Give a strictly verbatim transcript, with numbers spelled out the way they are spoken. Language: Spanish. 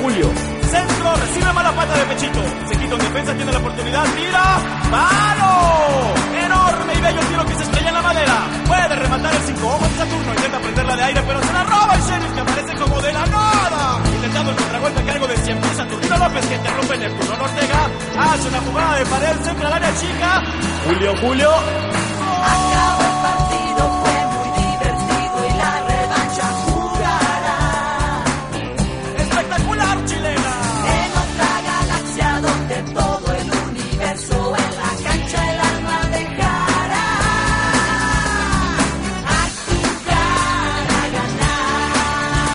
Julio. Centro, recibe mala pata de pechito. Se quita en defensa, tiene la oportunidad, tira. ¡Palo! Enorme y bello tiro que se estrella en la madera. Puede rematar el cinco ojos de Saturno. Intenta prenderla de aire, pero se la roba el Sheriff, que aparece como de la nada. Intentando el contragolpe a cargo de cien pies Saturnino López, que interrumpe en el turno. Ortega hace una jugada de pared, centra al área chica. Julio, Julio. ¡Oh!